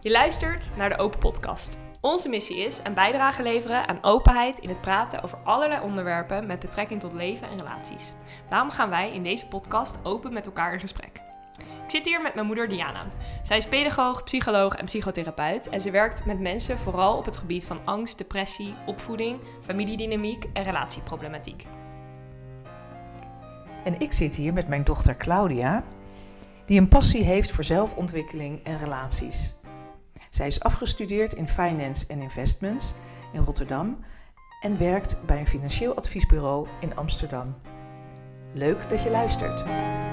Je luistert naar de Open Podcast. Onze missie is een bijdrage leveren aan openheid in het praten over allerlei onderwerpen met betrekking tot leven en relaties. Daarom gaan wij in deze podcast open met elkaar in gesprek. Ik zit hier met mijn moeder Diana. Zij is pedagoog, psycholoog en psychotherapeut en ze werkt met mensen vooral op het gebied van angst, depressie, opvoeding, familiedynamiek en relatieproblematiek. En ik zit hier met mijn dochter Claudia, die een passie heeft voor zelfontwikkeling en relaties. Zij is afgestudeerd in Finance en Investments in Rotterdam en werkt bij een financieel adviesbureau in Amsterdam. Leuk dat je luistert.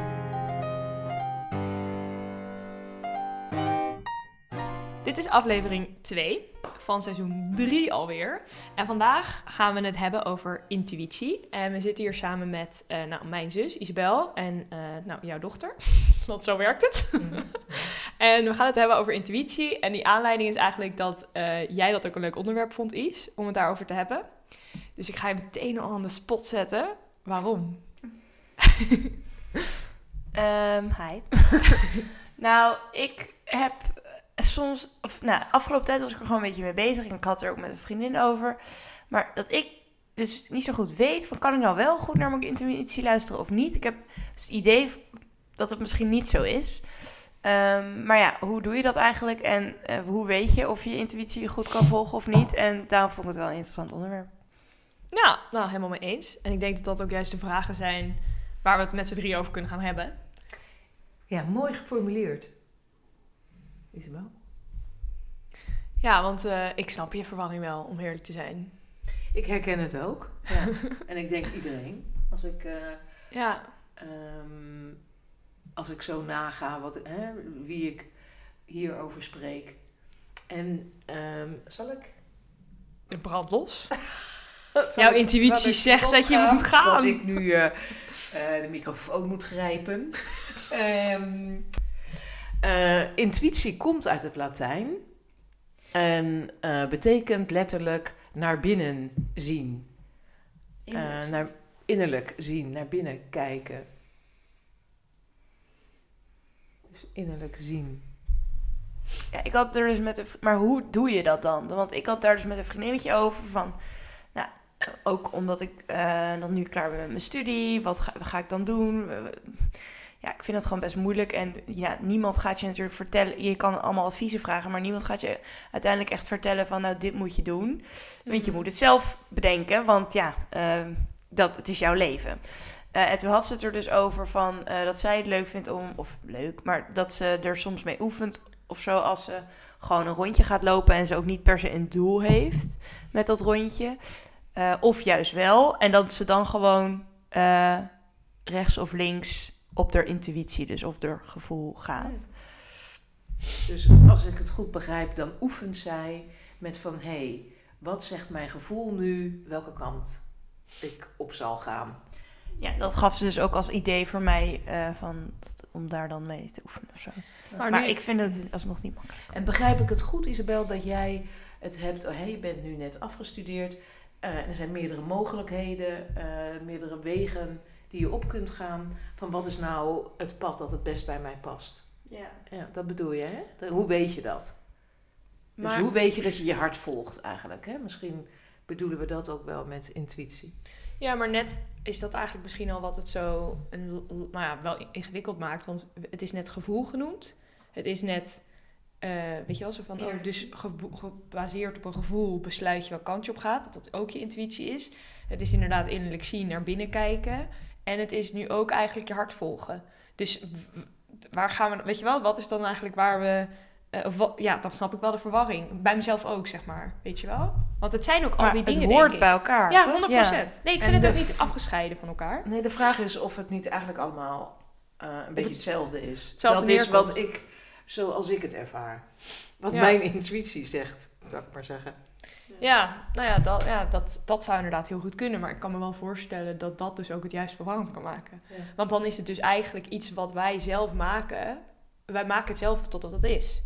Dit is aflevering 2 van seizoen 3 alweer. En vandaag gaan we het hebben over intuïtie. En we zitten hier samen met mijn zus Isabel en jouw dochter. Want zo werkt het. En we gaan het hebben over intuïtie. En die aanleiding is eigenlijk dat jij dat ook een leuk onderwerp vond, Is, om het daarover te hebben. Dus ik ga je meteen al aan de spot zetten. Waarom? Hi. Nou, ik heb soms, afgelopen tijd was ik er gewoon een beetje mee bezig. En ik had er ook met een vriendin over. Maar dat ik dus niet zo goed weet van, kan ik nou wel goed naar mijn intuïtie luisteren of niet? Ik heb dus het idee dat het misschien niet zo is. Maar ja, hoe doe je dat eigenlijk? En hoe weet je of je intuïtie goed kan volgen of niet? En daarom vond ik het wel een interessant onderwerp. Ja, nou, helemaal mee eens. En ik denk dat dat ook juist de vragen zijn waar we het met z'n drie over kunnen gaan hebben. Ja, mooi geformuleerd. Isabel? Ja, want ik snap je verwarring wel, om eerlijk te zijn. Ik herken het ook. Ja. En ik denk iedereen. Als ik zo naga wie ik hierover spreek. En zal ik? De brand los. Jouw intuïtie zegt dat je moet gaan. Dat ik nu de microfoon moet grijpen. Intuïtie komt uit het Latijn. En betekent letterlijk naar binnen zien. Innerlijk zien, naar binnen kijken. Dus innerlijk zien. Ja, ik had er dus maar hoe doe je dat dan? Want ik had daar dus met een vriendinnetje over van, ook omdat ik dan nu klaar ben met mijn studie, wat ga ik dan doen? Ja, ik vind het gewoon best moeilijk. En ja, niemand gaat je natuurlijk vertellen. Je kan allemaal adviezen vragen, maar niemand gaat je uiteindelijk echt vertellen van, nou, dit moet je doen. Want je moet het zelf bedenken, want ja, het is jouw leven. En toen had ze het er dus over van dat zij het leuk vindt maar dat ze er soms mee oefent of zo, als ze gewoon een rondje gaat lopen en ze ook niet per se een doel heeft met dat rondje. Of juist wel. En dat ze dan gewoon rechts of links op haar intuïtie, dus op haar gevoel gaat. Dus als ik het goed begrijp, dan oefent zij met van, wat zegt mijn gevoel nu, welke kant ik op zal gaan. Ja, dat gaf ze dus ook als idee voor mij om daar dan mee te oefenen of zo. Maar ik vind het alsnog niet makkelijk. En begrijp ik het goed, Isabel, dat jij het hebt, je bent nu net afgestudeerd, er zijn meerdere mogelijkheden, meerdere wegen die je op kunt gaan, van wat is nou het pad dat het best bij mij past. Ja, dat bedoel je, hè? Hoe weet je dat? Dus hoe weet je dat je je hart volgt eigenlijk, hè? Misschien bedoelen we dat ook wel met intuïtie. Ja, maar net is dat eigenlijk misschien al wat het zo wel ingewikkeld maakt. Want het is net gevoel genoemd. Het is net, weet je wel, zo van, dus gebaseerd op een gevoel besluit je welke kant je op gaat. Dat dat ook je intuïtie is. Het is inderdaad innerlijk zien, naar binnen kijken. En het is nu ook eigenlijk je hart volgen. Dus waar gaan we, weet je wel, wat is dan eigenlijk waar we... dan snap ik wel de verwarring. Bij mezelf ook, zeg maar. Weet je wel? Want het zijn ook al die dingen, het hoort bij elkaar, ja, toch? 100%. Ja. Nee, ik vind het ook niet afgescheiden van elkaar. Nee, de vraag is of het niet eigenlijk allemaal een beetje hetzelfde is. Hetzelfde dat is wat zoals ik het ervaar. Wat mijn intuïtie zegt, zou ik maar zeggen. Ja, dat zou inderdaad heel goed kunnen. Maar ik kan me wel voorstellen dat dat dus ook het juist verwarrend kan maken. Ja. Want dan is het dus eigenlijk iets wat wij zelf maken. Wij maken het zelf totdat het is.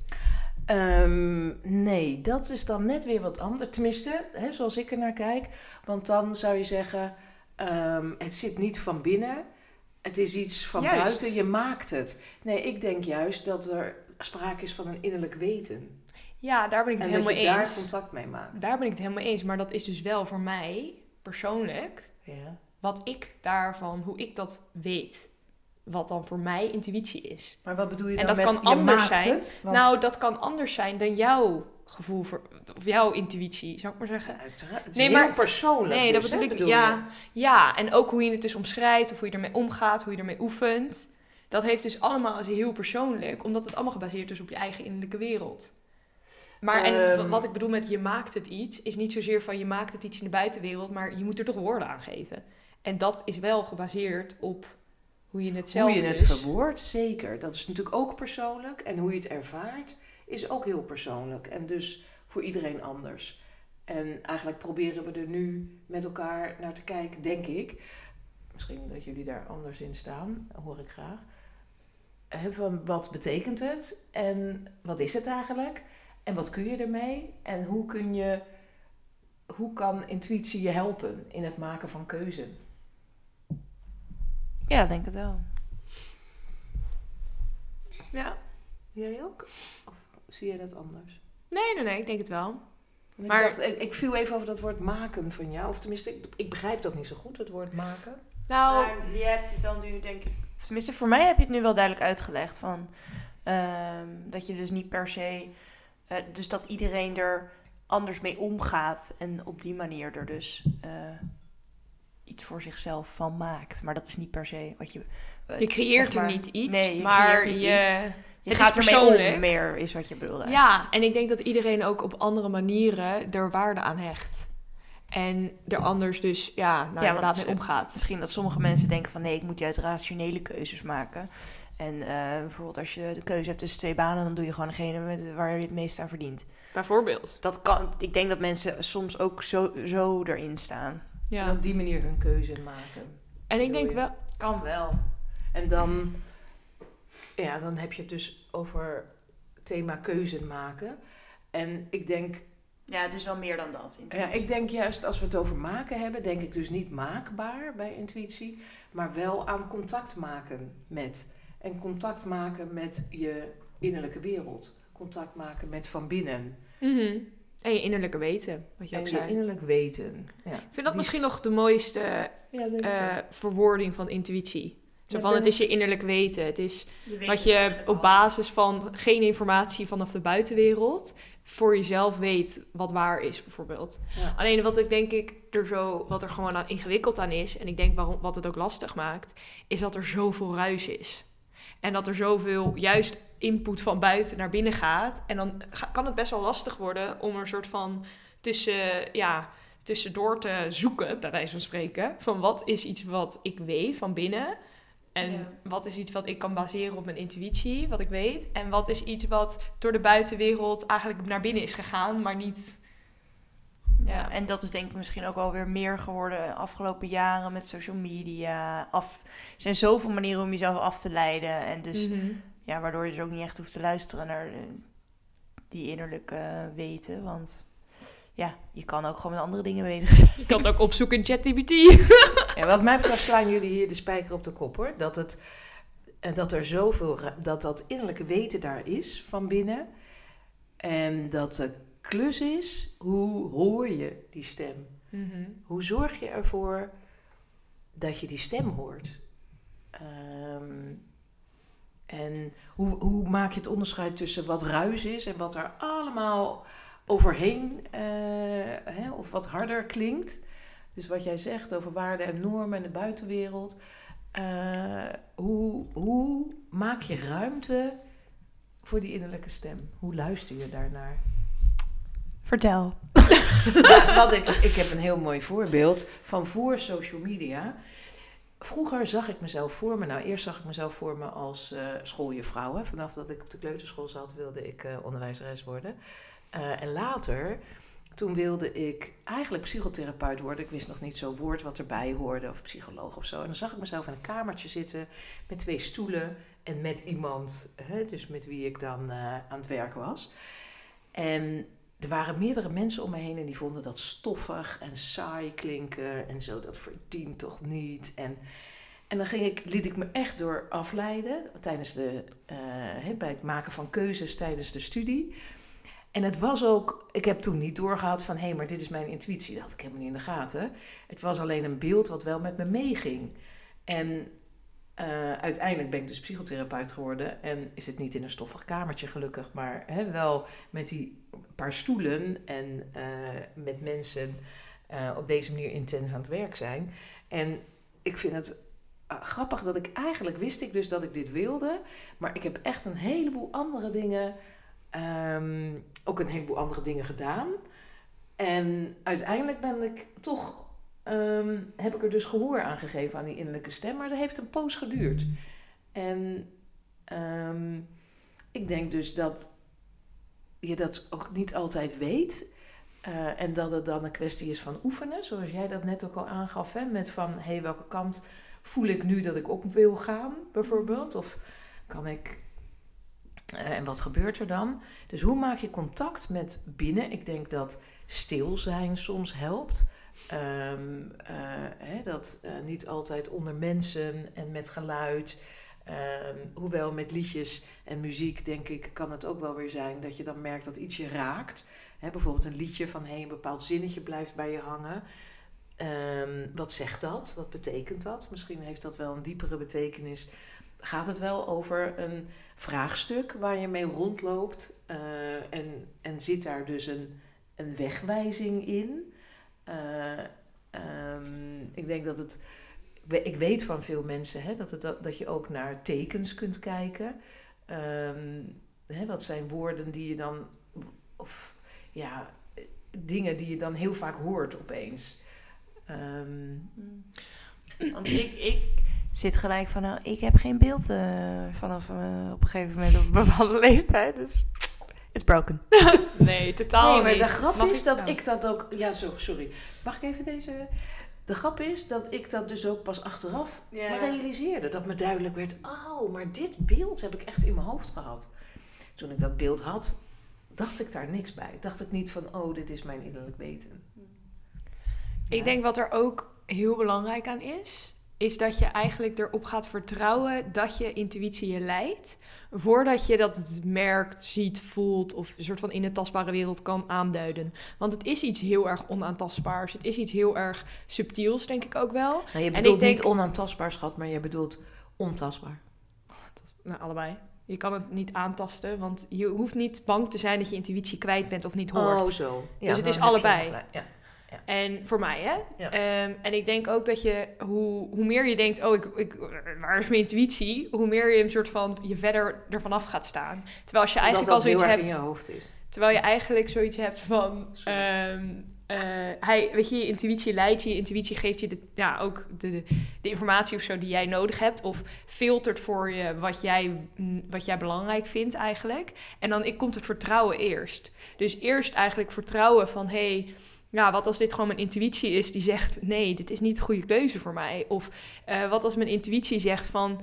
Nee, dat is dan net weer wat anders. Tenminste, zoals ik er naar kijk. Want dan zou je zeggen, het zit niet van binnen. Het is iets van buiten. Je maakt het. Nee, ik denk juist dat er sprake is van een innerlijk weten. Ja, daar ben ik het En helemaal dat je daar eens. contact mee maakt. Daar ben ik het helemaal eens. Maar dat is dus wel voor mij persoonlijk Ja. wat ik daarvan, hoe ik dat weet. Wat dan voor mij intuïtie is. Maar wat bedoel je En dan dat met kan je anders maakt zijn. het? Want, Nou, dat kan anders zijn dan jouw gevoel of jouw intuïtie, zou ik maar zeggen. ja, uiteraard. Het is Nee, heel maar- persoonlijk. Nee, dus, dat bedoel hè, ik. je? Ja, en ook hoe je het dus omschrijft of hoe je ermee omgaat, hoe je ermee oefent. Dat heeft dus allemaal is heel persoonlijk, omdat het allemaal gebaseerd is op je eigen innerlijke wereld. Maar en wat ik bedoel met je maakt het iets, is niet zozeer van je maakt het iets in de buitenwereld, maar je moet er toch woorden aan geven. En dat is wel gebaseerd op hoe je het zelf Hoe je het dus- verwoordt, zeker. Dat is natuurlijk ook persoonlijk. En hoe je het ervaart, is ook heel persoonlijk. En dus voor iedereen anders. En eigenlijk proberen we er nu met elkaar naar te kijken, denk ik. Misschien dat jullie daar anders in staan, hoor ik graag. Van wat betekent het? En wat is het eigenlijk? En wat kun je ermee? En hoe kan intuïtie je helpen in het maken van keuze? Ja, ik denk het wel. Ja. Jij ook? Of zie je dat anders? Nee, ik denk het wel. Want Maar- ik viel even over dat woord maken van jou. Of tenminste, ik begrijp dat niet zo goed, het woord maken. Nou, Maar je hebt het wel nu, denk ik... Of tenminste, voor mij heb je het nu wel duidelijk uitgelegd. Van, dat je dus niet per se... dus dat iedereen er anders mee omgaat. En op die manier er dus iets voor zichzelf van maakt. Maar dat is niet per se wat je... je creëert zeg maar- er niet iets, Nee, je maar creëert niet je... iets. Je Het gaat is ermee persoonlijk. om meer, is wat je bedoelde. Ja, en ik denk dat iedereen ook op andere manieren er waarde aan hecht. En er anders dus, want inderdaad het- mee omgaat. Misschien dat sommige mensen denken van nee, ik moet juist rationele keuzes maken. En bijvoorbeeld als je de keuze hebt tussen 2 banen, dan doe je gewoon degene waar je het meest aan verdient. Bijvoorbeeld. Dat kan, ik denk dat mensen soms ook zo erin staan. En Ja. op die manier hun keuze maken. En ik bedoel denk je? wel... Kan wel. En dan heb je het dus over thema keuze maken. En ik denk, Ja, het is wel meer dan dat. ik denk juist als we het over maken hebben, denk ik dus niet maakbaar bij intuïtie, maar wel aan contact maken met. En contact maken met je innerlijke wereld. Contact maken met van binnen. Mhm. En je innerlijke weten, wat je En ook je zei. innerlijk weten. Ja. Ik vind dat Die misschien is- nog de mooiste Ja, denk ik ook. verwoording van intuïtie. Zo Ja, van, ben- het is je innerlijk weten. Het is wat je op basis van geen informatie vanaf de buitenwereld voor jezelf weet wat waar is, bijvoorbeeld. Ja. Alleen wat ik denk ik wat er gewoon aan ingewikkeld aan is, en ik denk wat het ook lastig maakt, is dat er zoveel ruis is. En dat er zoveel juist input van buiten naar binnen gaat. En dan kan het best wel lastig worden om er een soort van tussendoor te zoeken, bij wijze van spreken. Van wat is iets wat ik weet van binnen. En Ja. wat is iets wat ik kan baseren op mijn intuïtie, wat ik weet. En wat is iets wat door de buitenwereld eigenlijk naar binnen is gegaan, maar niet... Ja, en dat is denk ik misschien ook wel weer meer geworden de afgelopen jaren met social media. Er zijn zoveel manieren om jezelf af te leiden. En dus, ja, waardoor je dus ook niet echt hoeft te luisteren naar die innerlijke weten. Want ja, je kan ook gewoon met andere dingen bezig zijn. Je kan het ook opzoeken in ChatGPT. Ja, wat mij betreft slaan jullie hier de spijker op de kop, hoor. Dat er zoveel, dat innerlijke weten daar is van binnen. En dat de klus is, hoe hoor je die stem? Hoe zorg je ervoor dat je die stem hoort? En hoe maak je het onderscheid tussen wat ruis is en wat er allemaal overheen, of wat harder klinkt? Dus wat jij zegt over waarden en normen en de buitenwereld. Hoe maak je ruimte voor die innerlijke stem? Hoe luister je daarnaar? Vertel. Ja, ik heb een heel mooi voorbeeld van voor social media. Vroeger zag ik mezelf voor me. Nou, eerst zag ik mezelf voor me als schooljuffrouw. Hè. Vanaf dat ik op de kleuterschool zat, wilde ik onderwijzeres worden. En later, toen wilde ik eigenlijk psychotherapeut worden. Ik wist nog niet zo'n woord wat erbij hoorde, of psycholoog of zo. En dan zag ik mezelf in een kamertje zitten met 2 stoelen en met iemand, dus met wie ik dan aan het werk was. En er waren meerdere mensen om me heen en die vonden dat stoffig en saai klinken en zo, dat verdient toch niet. En dan liet ik me echt door afleiden tijdens bij het maken van keuzes tijdens de studie. En het was ook, ik heb toen niet doorgehad van, hé, maar dit is mijn intuïtie. Dat had ik helemaal niet in de gaten. Het was alleen een beeld wat wel met me meeging. En uiteindelijk ben ik dus psychotherapeut geworden. En is het niet in een stoffig kamertje gelukkig, maar wel met die paar stoelen en met mensen op deze manier intens aan het werk zijn. En ik vind het grappig dat eigenlijk wist ik dus dat ik dit wilde. Maar ik heb echt een heleboel andere dingen, ook een heleboel andere dingen gedaan. En uiteindelijk ben ik toch, heb ik er dus gehoor aan gegeven aan die innerlijke stem. Maar dat heeft een poos geduurd. En ik denk dus dat je dat ook niet altijd weet. En dat het dan een kwestie is van oefenen. Zoals jij dat net ook al aangaf. Hè, met van, welke kant voel ik nu dat ik op wil gaan, bijvoorbeeld? Of kan ik... en wat gebeurt er dan? Dus hoe maak je contact met binnen? Ik denk dat stil zijn soms helpt. Dat niet altijd onder mensen en met geluid. Hoewel met liedjes en muziek, denk ik, kan het ook wel weer zijn dat je dan merkt dat iets je raakt. Bijvoorbeeld een liedje van een bepaald zinnetje blijft bij je hangen. Wat zegt dat? Wat betekent dat? Misschien heeft dat wel een diepere betekenis. Gaat het wel over een vraagstuk waar je mee rondloopt? En zit daar dus een wegwijzing in? Ik denk dat het... Ik weet van veel mensen dat je ook naar tekens kunt kijken. Wat zijn woorden die je dan... Of ja, dingen die je dan heel vaak hoort opeens. Want ik zit gelijk van, nou, ik heb geen beeld vanaf op een gegeven moment op een bepaalde leeftijd. Dus it's broken. Nee, totaal niet. Nee, maar niet. de grap Mag is dat nou? ik dat ook... Ja, sorry. Mag ik even deze... De grap is dat ik dat dus ook pas achteraf realiseerde. Dat me duidelijk werd, oh, maar dit beeld heb ik echt in mijn hoofd gehad. Toen ik dat beeld had, dacht ik daar niks bij. Dacht ik niet van, oh, dit is mijn innerlijk weten. Ik denk wat er ook heel belangrijk aan is dat je eigenlijk erop gaat vertrouwen dat je intuïtie je leidt, voordat je dat merkt, ziet, voelt of een soort van in de tastbare wereld kan aanduiden. Want het is iets heel erg onaantastbaars. Het is iets heel erg subtiels, denk ik ook wel. Nou, je bedoelt niet onaantastbaar, schat, maar je bedoelt ontastbaar. Nou, allebei. Je kan het niet aantasten, want je hoeft niet bang te zijn dat je intuïtie kwijt bent of niet hoort. Oh, zo. Ja, dus het is allebei. Ja. En voor mij, hè? Ja. En ik denk ook dat je, hoe meer je denkt, waar is mijn intuïtie? Hoe meer je een soort van, je verder ervan af gaat staan. Terwijl als je eigenlijk al zoiets hebt... in je hoofd is. Terwijl je eigenlijk zoiets hebt van... weet je intuïtie leidt je. Je intuïtie geeft je ook de informatie of zo die jij nodig hebt. Of filtert voor je wat jij belangrijk vindt eigenlijk. En dan komt het vertrouwen eerst. Dus eerst eigenlijk vertrouwen van... wat als dit gewoon mijn intuïtie is die zegt... nee, dit is niet de goede keuze voor mij. Of wat als mijn intuïtie zegt van...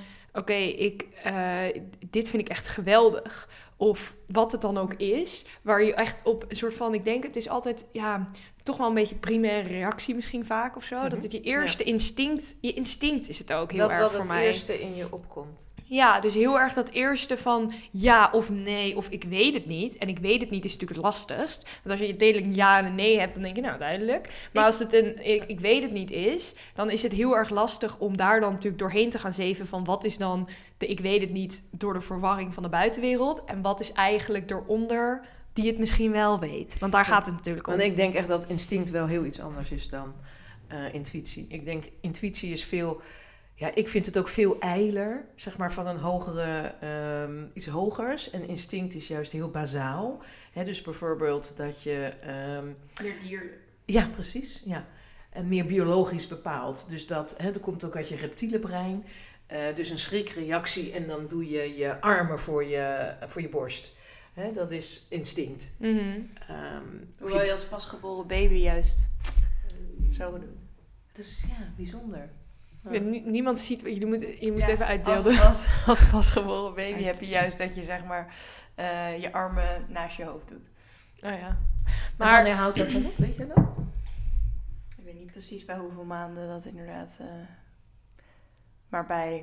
dit vind ik echt geweldig. Of wat het dan ook is. Waar je echt op een soort van... Ik denk, het is altijd toch wel een beetje primaire reactie misschien vaak of zo. Mm-hmm. Dat het je eerste instinct... Je instinct is het ook heel erg voor mij. Dat wat het eerste in je opkomt. Ja, dus heel erg dat eerste van ja of nee of ik weet het niet. En ik weet het niet is natuurlijk het lastigst. Want als je degelijk een ja en een nee hebt, dan denk je nou duidelijk. Maar als het ik weet het niet is, dan is het heel erg lastig om daar dan natuurlijk doorheen te gaan zeven van wat is dan de ik weet het niet door de verwarring van de buitenwereld. En wat is eigenlijk eronder die het misschien wel weet. Want daar gaat het natuurlijk om. Want ik denk echt dat instinct wel heel iets anders is dan intuïtie. Ik denk intuïtie is veel... Ja, ik vind het ook veel ijler, zeg maar, van een hogere, iets hogers. En instinct is juist heel bazaal. Dus bijvoorbeeld dat je... meer dierlijk. Ja, precies. Ja. En meer biologisch bepaald. Dus dat komt ook uit je reptiele brein. Dus een schrikreactie en dan doe je je armen voor je borst. Dat is instinct. Mm-hmm. Hoewel je als pasgeboren baby juist zo doet. Dus ja, bijzonder. Ja, niemand ziet, je moet even uitdelen. Als pasgeboren baby heb je juist dat je zeg maar je armen naast je hoofd doet. Oh ja. Maar wanneer houdt dat dan op, weet je dat? Ik weet niet precies bij hoeveel maanden dat inderdaad... maar bij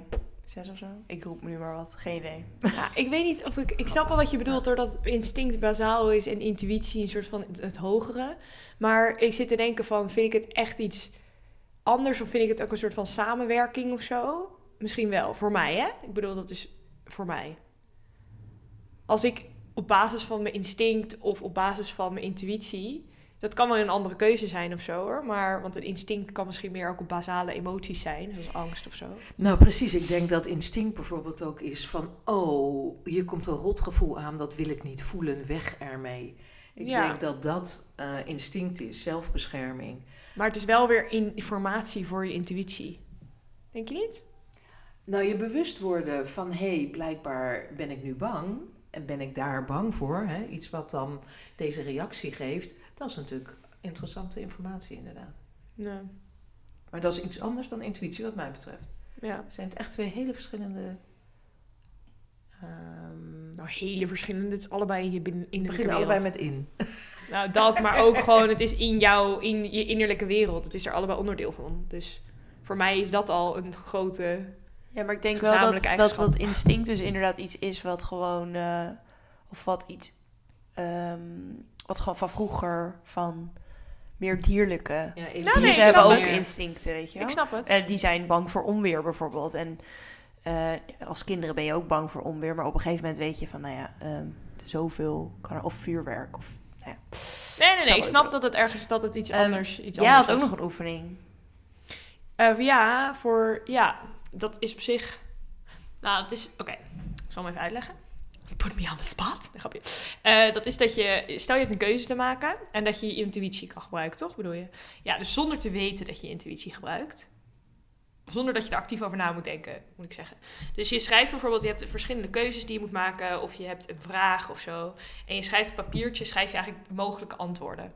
6 of zo. Ik roep nu maar wat. Geen idee. Ja, ik weet niet of ik snap wel wat je bedoelt doordat instinct bazaal is en intuïtie een soort van het hogere. Maar ik zit te denken van, vind ik het echt iets anders of vind ik het ook een soort van samenwerking of zo? Misschien wel, voor mij hè? Ik bedoel, dat is voor mij. Als ik op basis van mijn instinct of op basis van mijn intuïtie, dat kan wel een andere keuze zijn of zo hoor. Maar, want een instinct kan misschien meer ook op basale emoties zijn, zoals angst of zo. Nou precies, ik denk dat instinct bijvoorbeeld ook is van... oh, hier komt een rotgevoel aan, dat wil ik niet voelen, weg ermee. Ik denk dat dat instinct is, zelfbescherming. Maar het is wel weer informatie voor je intuïtie. Denk je niet? Nou, je bewust worden van... blijkbaar ben ik nu bang en ben ik daar bang voor. Hè? Iets wat dan deze reactie geeft, dat is natuurlijk interessante informatie inderdaad. Ja. Maar dat is iets anders dan intuïtie wat mij betreft. Ja. Zijn het echt 2 hele verschillende... Nou, hele verschillende. Het is allebei in je innerlijke beginnen wereld. allebei met in. Nou, dat, maar ook gewoon, het is in je innerlijke wereld. Het is er allebei onderdeel van. Dus voor mij is dat al een grote... Ja, maar ik denk wel gezamenlijke dat instinct dus inderdaad iets is wat gewoon... of wat iets... wat gewoon van vroeger, van meer dierlijke... Ja, nee, die ik hebben snap ook het. instincten, weet je wel? Ik snap het. Die zijn bang voor onweer bijvoorbeeld. En als kinderen ben je ook bang voor onweer. Maar op een gegeven moment weet je van, zoveel kan er... Of vuurwerk, of... Nou ja. Nee. Ik snap dat het ergens dat het iets anders Jij anders had ook is. nog een oefening. Ja, dat is op zich... Nou, het is... Oké, ik zal hem even uitleggen. Put me on the spot. Nee, grapje. Dat is dat je... Stel je hebt een keuze te maken en dat je je intuïtie kan gebruiken, toch? Bedoel je? Ja, dus zonder te weten dat je intuïtie gebruikt. Zonder dat je er actief over na moet denken, moet ik zeggen. Dus je schrijft bijvoorbeeld, je hebt verschillende keuzes die je moet maken. Of je hebt een vraag of zo. En je schrijft op papiertje, schrijf je eigenlijk mogelijke antwoorden.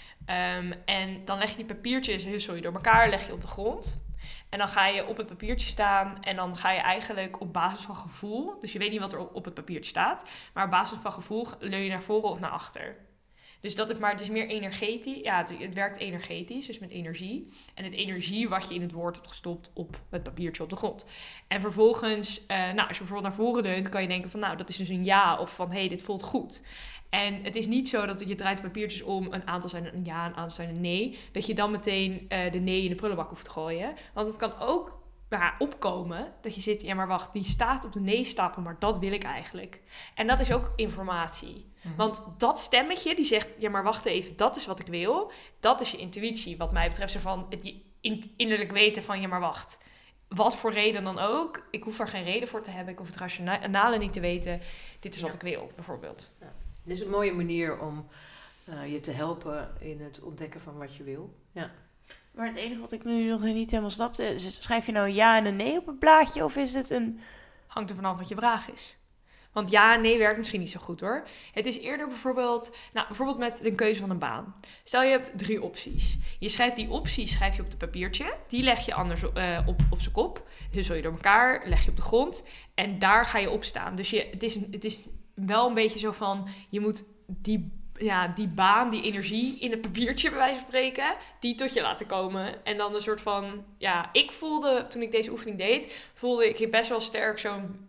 En dan leg je die papiertjes door elkaar, leg je op de grond. En dan ga je op het papiertje staan en dan ga je eigenlijk op basis van gevoel... Dus je weet niet wat er op het papiertje staat. Maar op basis van gevoel leun je naar voren of naar achter. Dus dat het is meer energetisch. Ja, het werkt energetisch, dus met energie. En het energie wat je in het woord hebt gestopt op het papiertje op de grond. En vervolgens, als je bijvoorbeeld naar voren leunt, kan je denken van... Nou, dat is dus een ja of van dit voelt goed. En het is niet zo dat je draait de papiertjes om, een aantal zijn een ja, een aantal zijn een nee. Dat je dan meteen de nee in de prullenbak hoeft te gooien. Want het kan ook opkomen dat je zit, ja maar wacht, die staat op de nee-stapel, maar dat wil ik eigenlijk. En dat is ook informatie. Mm-hmm. Want dat stemmetje die zegt, ja maar wacht even, dat is wat ik wil. Dat is je intuïtie, wat mij betreft. Zo van het innerlijk weten van, ja maar wacht. Wat voor reden dan ook. Ik hoef er geen reden voor te hebben. Ik hoef het rationale niet te weten. Dit is wat ik wil, bijvoorbeeld. Ja. Dit is een mooie manier om je te helpen in het ontdekken van wat je wil. Ja. Maar het enige wat ik nu nog niet helemaal snapte... is, schrijf je nou een ja en een nee op het blaadje? Of is het een... Hangt er vanaf wat je vraag is. Want ja en nee werkt misschien niet zo goed hoor. Het is eerder bijvoorbeeld met een keuze van een baan. Stel je hebt 3 opties. Je schrijft die opties op het papiertje. Die leg je anders op zijn kop. Dus zul je door elkaar, leg je op de grond. En daar ga je op staan. Dus het is wel een beetje zo van... Je moet die baan, die energie in het papiertje bij wijze van spreken, die tot je laten komen. En dan een soort van, ik voelde, toen ik deze oefening deed, voelde ik best wel sterk zo'n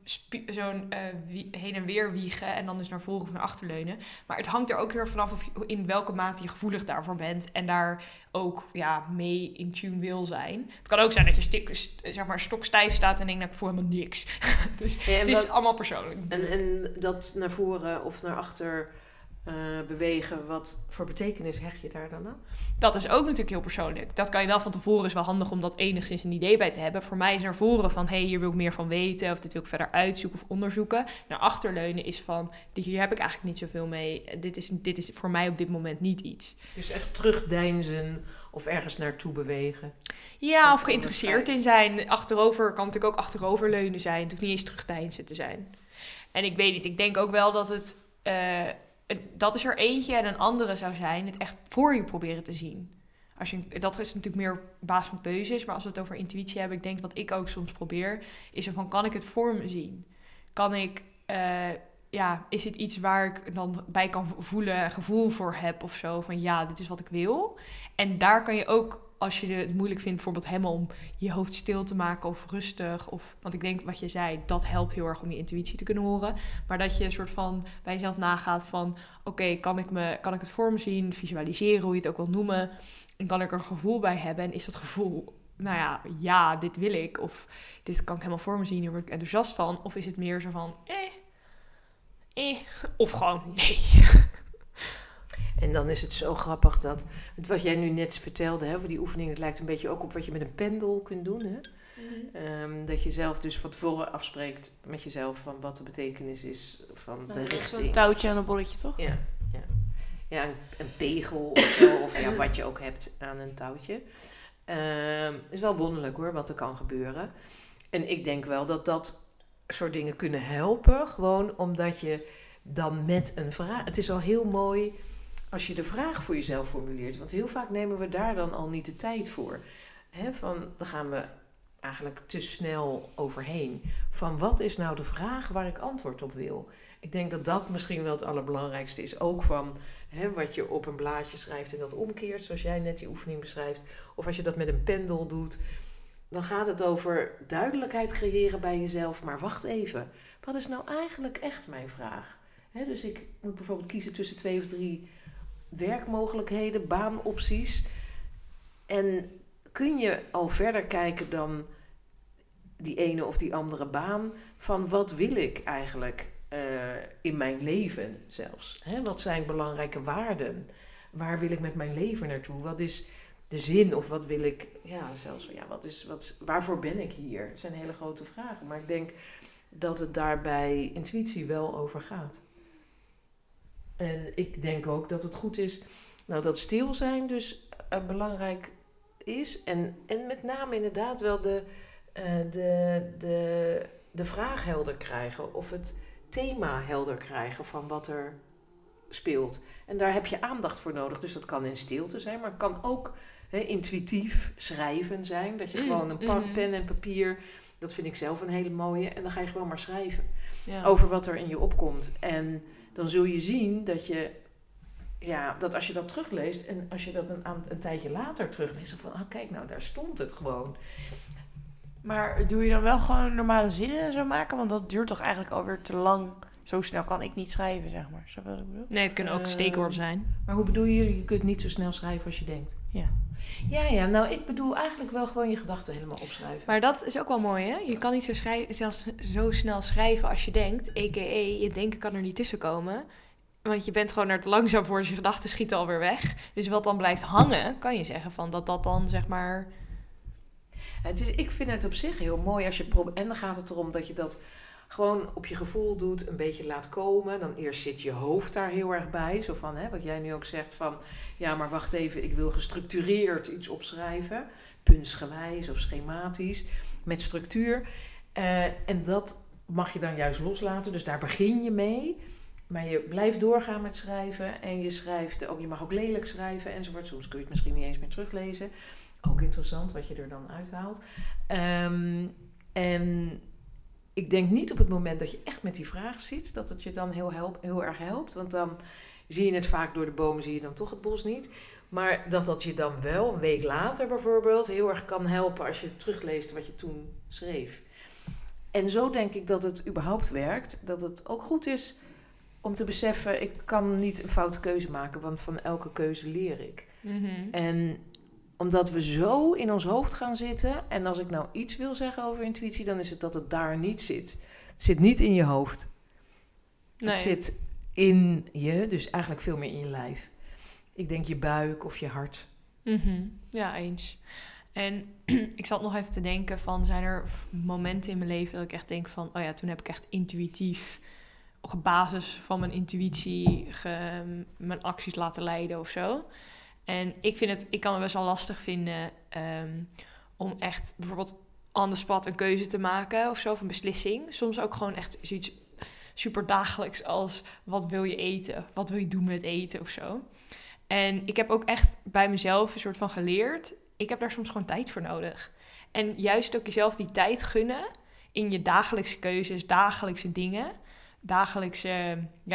heen en weer wiegen en dan dus naar voren of naar achter leunen. Maar het hangt er ook heel erg vanaf in welke mate je gevoelig daarvoor bent en daar ook mee in tune wil zijn. Het kan ook zijn dat je stokstijf staat en denkt, ik voel helemaal niks. Dus het is allemaal persoonlijk. En dat naar voren of naar achter bewegen, wat voor betekenis hecht je daar dan aan? Dat is ook natuurlijk heel persoonlijk. Dat kan je wel van tevoren, is wel handig om dat enigszins een idee bij te hebben. Voor mij is naar voren van, hier wil ik meer van weten, of dit wil ik verder uitzoeken of onderzoeken. Naar achterleunen is van, hier heb ik eigenlijk niet zoveel mee. Dit is voor mij op dit moment niet iets. Dus echt terugdeinzen of ergens naartoe bewegen. Ja, of geïnteresseerd in zijn. Achterover kan natuurlijk ook achteroverleunen zijn. Het hoeft niet eens terugdeinzen te zijn. En ik weet niet, ik denk ook wel dat het... dat is er eentje en een andere zou zijn het echt voor je proberen te zien. Dat is natuurlijk meer op basis van keuzes, maar als we het over intuïtie hebben, ik denk wat ik ook soms probeer, is er van, kan ik het voor me zien? Kan ik, is het iets waar ik dan bij kan voelen, een gevoel voor heb of zo, van dit is wat ik wil. En daar kan je ook als je het moeilijk vindt bijvoorbeeld helemaal om je hoofd stil te maken of rustig. Want ik denk wat je zei, dat helpt heel erg om je intuïtie te kunnen horen. Maar dat je een soort van bij jezelf nagaat van oké, kan ik het voor me zien, visualiseren, hoe je het ook wil noemen. En kan ik er een gevoel bij hebben? En is dat gevoel, nou ja, dit wil ik. Of dit kan ik helemaal voor me zien, hier word ik enthousiast van. Of is het meer zo van, of gewoon nee. En dan is het zo grappig dat, wat jij nu net vertelde, hè, voor die oefening, het lijkt een beetje ook op wat je met een pendel kunt doen. Hè? Dat je zelf dus van tevoren afspreekt met jezelf van wat de betekenis is van de richting. Zo'n touwtje en een bolletje, toch? Ja, een pegel of zo, of ja, wat je ook hebt aan een touwtje. Is wel wonderlijk hoor, wat er kan gebeuren. En ik denk wel dat soort dingen kunnen helpen, gewoon omdat je dan met een vraag... Het is al heel mooi als je de vraag voor jezelf formuleert, want heel vaak nemen we daar dan al niet de tijd voor. Dan gaan we eigenlijk te snel overheen. Van wat is nou de vraag waar ik antwoord op wil? Ik denk dat dat misschien wel het allerbelangrijkste is. Ook van wat je op een blaadje schrijft en dat omkeert, zoals jij net die oefening beschrijft. Of als je dat met een pendel doet, dan gaat het over duidelijkheid creëren bij jezelf. Maar wacht even, wat is nou eigenlijk echt mijn vraag? Dus ik moet bijvoorbeeld kiezen tussen 2 of 3 werkmogelijkheden, baanopties. En kun je al verder kijken dan die ene of die andere baan, van wat wil ik eigenlijk in mijn leven zelfs? Wat zijn belangrijke waarden? Waar wil ik met mijn leven naartoe? Wat is de zin of wat wil ik, waarvoor ben ik hier? Het zijn hele grote vragen, maar ik denk dat het daar bij intuïtie wel over gaat. En ik denk ook dat het goed is, dat stil zijn dus belangrijk is. En met name inderdaad wel de vraag helder krijgen of het thema helder krijgen van wat er speelt. En daar heb je aandacht voor nodig. Dus dat kan in stilte zijn, maar het kan ook intuïtief schrijven zijn. Dat je gewoon een pen en papier, dat vind ik zelf een hele mooie. En dan ga je gewoon maar schrijven over wat er in je opkomt. En dan zul je zien dat als je dat terugleest en als je dat een tijdje later terugleest, van kijk nou, daar stond het gewoon. Maar doe je dan wel gewoon normale zinnen en zo maken? Want dat duurt toch eigenlijk alweer te lang. Zo snel kan ik niet schrijven, zeg maar. Snap je wat ik bedoel? Nee, het kunnen ook steekwoorden zijn. Maar hoe bedoel je? Je kunt niet zo snel schrijven als je denkt. Ja. Ja, nou ik bedoel eigenlijk wel gewoon je gedachten helemaal opschrijven. Maar dat is ook wel mooi, hè? Je kan niet zelfs zo snel schrijven als je denkt. A.k.a. je denken kan er niet tussen komen. Want je bent gewoon er te langzaam voor, dus je gedachten schieten alweer weg. Dus wat dan blijft hangen, kan je zeggen van dat dan zeg maar... Dus ik vind het op zich heel mooi als je en dan gaat het erom dat je dat gewoon op je gevoel doet, een beetje laat komen. Dan eerst zit je hoofd daar heel erg bij. Zo van, wat jij nu ook zegt van, ja, maar wacht even, ik wil gestructureerd iets opschrijven. Puntsgewijs of schematisch, met structuur. En dat mag je dan juist loslaten, dus daar begin je mee. Maar je blijft doorgaan met schrijven en je schrijft, je mag ook lelijk schrijven enzovoort. Soms kun je het misschien niet eens meer teruglezen. Ook interessant wat je er dan uithaalt. En ik denk niet op het moment dat je echt met die vraag zit, dat het je dan heel erg helpt. Want dan zie je het vaak door de bomen, zie je dan toch het bos niet. Maar dat je dan wel een week later bijvoorbeeld heel erg kan helpen als je terugleest wat je toen schreef. En zo denk ik dat het überhaupt werkt. Dat het ook goed is om te beseffen, ik kan niet een foute keuze maken, want van elke keuze leer ik. Mm-hmm. En omdat we zo in ons hoofd gaan zitten, en als ik nou iets wil zeggen over intuïtie, dan is het dat het daar niet zit. Het zit niet in je hoofd. Nee. Het zit in je, dus eigenlijk veel meer in je lijf. Ik denk je buik of je hart. Mm-hmm. Ja, eens. En ik zat nog even te denken van, zijn er momenten in mijn leven dat ik echt denk van, toen heb ik echt intuïtief, op basis van mijn intuïtie, mijn acties laten leiden of zo. En ik kan het best wel lastig vinden om echt bijvoorbeeld on the spot een keuze te maken of zo, of een beslissing. Soms ook gewoon echt zoiets super dagelijks als, wat wil je eten? Wat wil je doen met eten of zo? En ik heb ook echt bij mezelf een soort van geleerd, ik heb daar soms gewoon tijd voor nodig. En juist ook jezelf die tijd gunnen in je dagelijkse keuzes, dagelijkse dingen, dagelijkse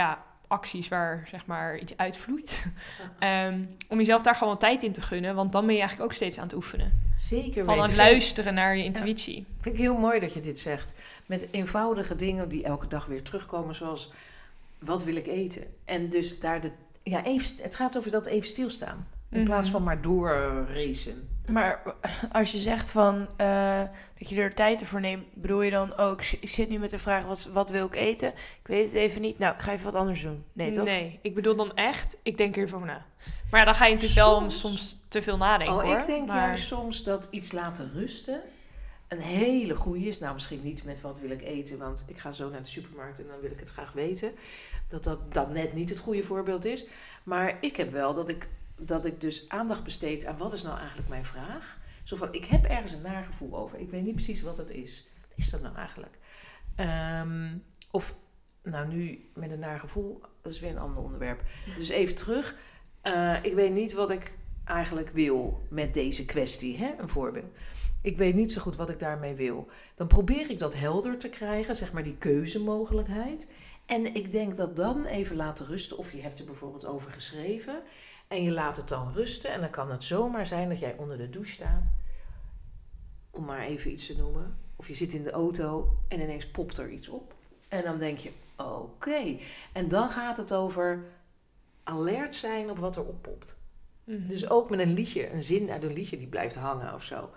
acties waar zeg maar iets uitvloeit. Om jezelf daar gewoon tijd in te gunnen. Want dan ben je eigenlijk ook steeds aan het oefenen. Zeker Van aan het luisteren naar je intuïtie. Ja, vind ik heel mooi dat je dit zegt. Met eenvoudige dingen die elke dag weer terugkomen. Zoals, wat wil ik eten? En dus daar het gaat over dat even stilstaan. In plaats van maar doorracen. Maar als je zegt van dat je er tijd voor neemt, bedoel je dan ook, ik zit nu met de vraag, wat wil ik eten? Ik weet het even niet, nou, ik ga even wat anders doen. Nee, toch? Nee, ik bedoel dan echt, ik denk er even over na. Maar dan ga je natuurlijk wel soms te veel nadenken, hoor. Ik denk juist soms dat iets laten rusten een hele goeie is. Nou, misschien niet met wat wil ik eten, want ik ga zo naar de supermarkt en dan wil ik het graag weten. Dat dan net niet het goede voorbeeld is. Maar ik heb wel dat ik dus aandacht besteed aan wat is nou eigenlijk mijn vraag. Zo van, ik heb ergens een nagevoel over. Ik weet niet precies wat het is. Wat is dat nou eigenlijk? Of, nou nu met een nagevoel, dat is weer een ander onderwerp. Dus even terug. Ik weet niet wat ik eigenlijk wil met deze kwestie. Hè? Een voorbeeld. Ik weet niet zo goed wat ik daarmee wil. Dan probeer ik dat helder te krijgen, zeg maar die keuzemogelijkheid. En ik denk dat dan even laten rusten. Of je hebt er bijvoorbeeld over geschreven. En je laat het dan rusten. En dan kan het zomaar zijn dat jij onder de douche staat. Om maar even iets te noemen. Of je zit in de auto en ineens popt er iets op. En dan denk je, oké. En dan gaat het over alert zijn op wat er oppopt. Mm-hmm. Dus ook met een liedje, een zin uit een liedje die blijft hangen of zo.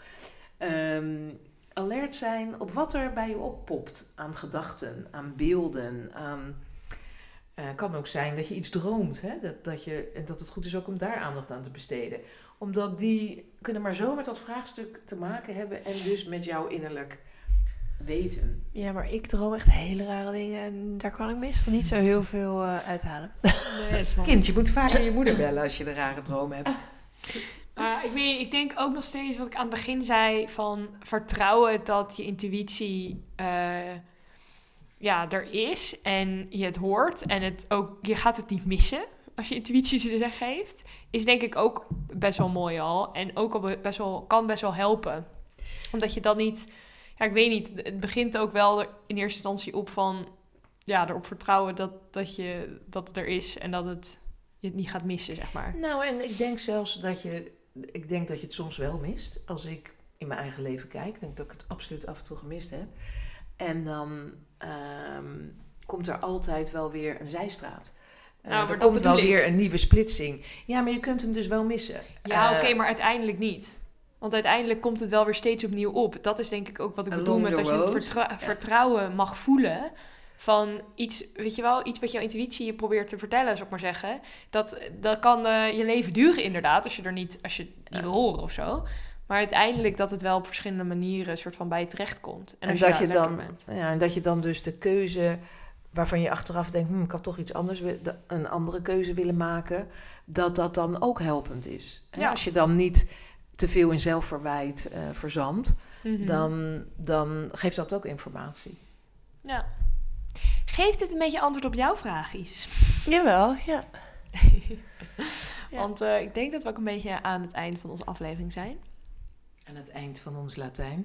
Alert zijn op wat er bij je oppopt. Aan gedachten, aan beelden, aan... kan ook zijn dat je iets droomt. Hè? En dat het goed is ook om daar aandacht aan te besteden. Omdat die kunnen maar zo met dat vraagstuk te maken hebben. En dus met jouw innerlijk weten. Ja, maar ik droom echt hele rare dingen. En daar kan ik meestal niet zo heel veel uithalen. Nee, kind, je moet vaker je moeder bellen als je een rare droom hebt. Ik denk ook nog steeds wat ik aan het begin zei. Van vertrouwen dat je intuïtie... er is en je het hoort en je gaat het niet missen als je intuïtie te zeggen heeft, is denk ik ook best wel mooi al. En ook al kan best wel helpen. Omdat je dan niet... Ja, ik weet niet. Het begint ook wel in eerste instantie op van... Ja, erop vertrouwen dat het er is en dat je het niet gaat missen, zeg maar. Nou, en ik denk zelfs dat je het soms wel mist. Als ik in mijn eigen leven kijk, denk ik dat ik het absoluut af en toe gemist heb. En dan komt er altijd wel weer een zijstraat. Er komt wel weer een nieuwe splitsing. Ja, maar je kunt hem dus wel missen. Ja, oké, maar uiteindelijk niet. Want uiteindelijk komt het wel weer steeds opnieuw op. Dat is denk ik ook wat ik bedoel met dat je het vertrouwen mag voelen van iets, weet je wel, iets wat jouw intuïtie je probeert te vertellen, zou ik maar zeggen. Dat kan je leven duren inderdaad, als je het niet wil horen of zo. Maar uiteindelijk dat het wel op verschillende manieren soort van bij je terecht komt. En dat je dan dus de keuze waarvan je achteraf denkt, ik had toch iets anders, een andere keuze willen maken, dat dan ook helpend is. Ja. Als je dan niet te veel in zelfverwijt verzandt, dan geeft dat ook informatie. Ja. Geeft het een beetje antwoord op jouw vraag, Is? Jawel, ja. Want ik denk dat we ook een beetje aan het eind van onze aflevering zijn. Aan het eind van ons Latijn.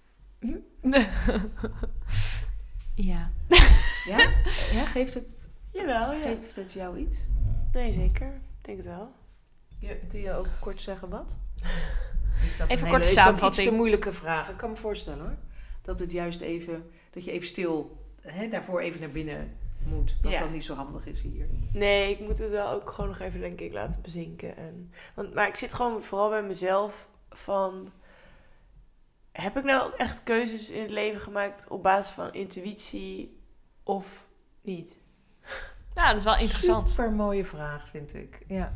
Ja. Ja, geeft het... Jawel, ja. Geeft het jou iets? Nee, zeker. Ik denk het wel. Kun je ook kort zeggen wat? Even kort samenvatting. Is dat iets te moeilijke vraag? Ik kan me voorstellen hoor. Dat het juist even... Dat je even stil... daarvoor even naar binnen moet. Wat dan niet zo handig is hier. Nee, ik moet het wel ook gewoon nog even denk ik laten bezinken. Maar ik zit gewoon vooral bij mezelf van... Heb ik nou ook echt keuzes in het leven gemaakt op basis van intuïtie of niet? Ja, dat is wel interessant. Super mooie vraag, vind ik. Ja.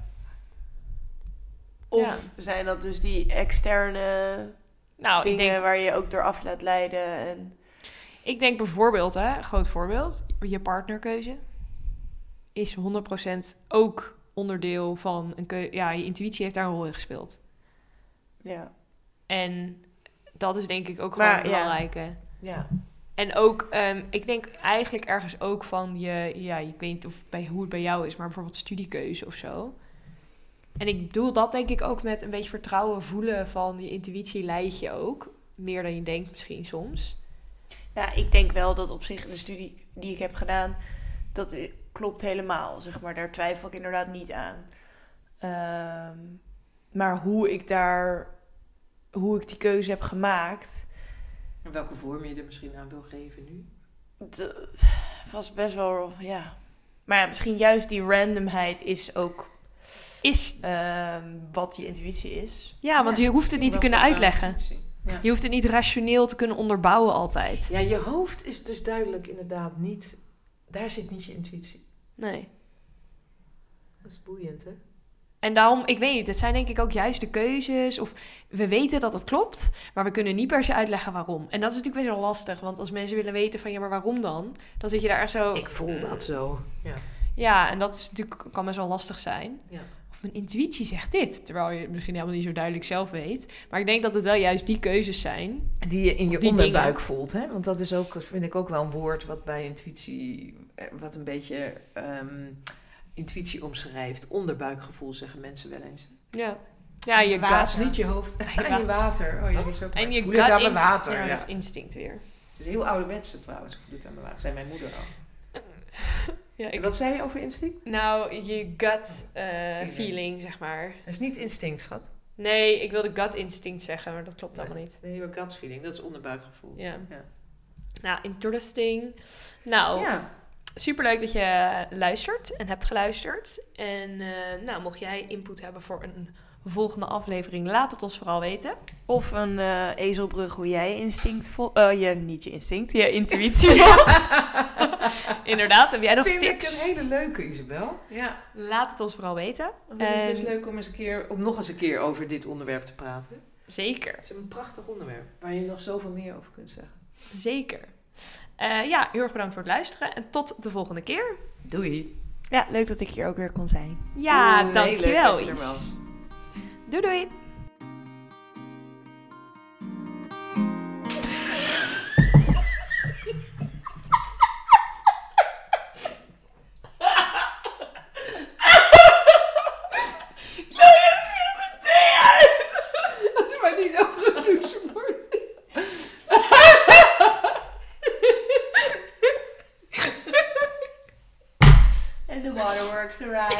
Of zijn dat dus die externe dingen waar je ook door af laat leiden? En... Ik denk bijvoorbeeld, een groot voorbeeld, je partnerkeuze is 100% ook onderdeel van een keuze. Ja, je intuïtie heeft daar een rol in gespeeld. Ja. En dat is denk ik ook gewoon belangrijke. Ja. En ook, ik denk eigenlijk ergens ook van ik weet niet hoe het bij jou is, maar bijvoorbeeld studiekeuze of zo. En ik bedoel dat denk ik ook met een beetje vertrouwen voelen van je intuïtie leidt je ook. Meer dan je denkt misschien soms. Ja, ik denk wel dat op zich de studie die ik heb gedaan, dat klopt helemaal, zeg maar. Daar twijfel ik inderdaad niet aan. Maar hoe ik die keuze heb gemaakt... En welke vorm je er misschien aan wil geven nu? Dat was best wel, ja... Maar ja, misschien juist die randomheid is ook... wat je intuïtie is. Ja, want je hoeft het niet te kunnen uitleggen. Ja. Je hoeft het niet rationeel te kunnen onderbouwen altijd. Ja, je hoofd is dus duidelijk inderdaad niet... Daar zit niet je intuïtie. Nee. Dat is boeiend, hè? En daarom, ik weet niet, het zijn denk ik ook juist de keuzes. Of we weten dat het klopt, maar we kunnen niet per se uitleggen waarom. En dat is natuurlijk best wel lastig. Want als mensen willen weten van, ja, maar waarom dan? Dan zit je daar echt zo... Ik voel dat zo. Ja. Ja, en dat is natuurlijk, kan best wel lastig zijn. Ja. Of mijn intuïtie zegt dit, terwijl je het misschien helemaal niet zo duidelijk zelf weet. Maar ik denk dat het wel juist die keuzes zijn. Die je in je die onderbuik dingen. voelt, hè? Want dat is ook, vind ik ook wel een woord wat bij intuïtie... Wat een beetje intuïtie omschrijft. Onderbuikgevoel zeggen mensen wel eens. Ja, ja, je Water. gut. Niet je hoofd. En je water. Oh ja, die is ook En je voel het aan mijn gut water. ja, Ja. dat is instinct weer. Dat is heel ouderwetse trouwens. Ik voel het aan mijn water. Zei mijn moeder al. Ja, En wat zei je over instinct? Nou, je gut feeling, zeg maar. Dat is niet instinct, schat. Nee, ik wilde gut instinct zeggen, maar dat klopt allemaal niet. Nee, je gut feeling. Dat is onderbuikgevoel. Ja. Ja. Nou, interesting. Nou, Ja. superleuk dat je luistert en hebt geluisterd. En nou, mocht jij input hebben voor een volgende aflevering, laat het ons vooral weten. Of een ezelbrug hoe jij je intuïtie volgt. Inderdaad, heb jij nog Vind tips? ik een hele leuke, Isabel. Ja. Laat het ons vooral weten. Want het is best leuk om nog eens een keer over dit onderwerp te praten. Zeker, Het is een prachtig onderwerp waar je nog zoveel meer over kunt zeggen. zeker. Ja, heel erg bedankt voor het luisteren en tot de volgende keer. Doei. Ja, leuk dat ik hier ook weer kon zijn. Ja, Heel dankjewel. leuk dat je er was. Doei doei. Als je maar niet over het toetsenbord is. And the waterworks arrive.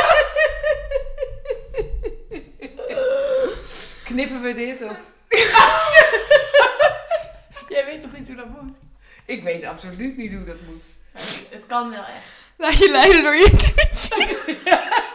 Knippen we dit of? Jij weet toch niet hoe dat moet? Ik weet absoluut niet hoe dat moet. Het kan wel echt. Laat je leiden door je intuïtie.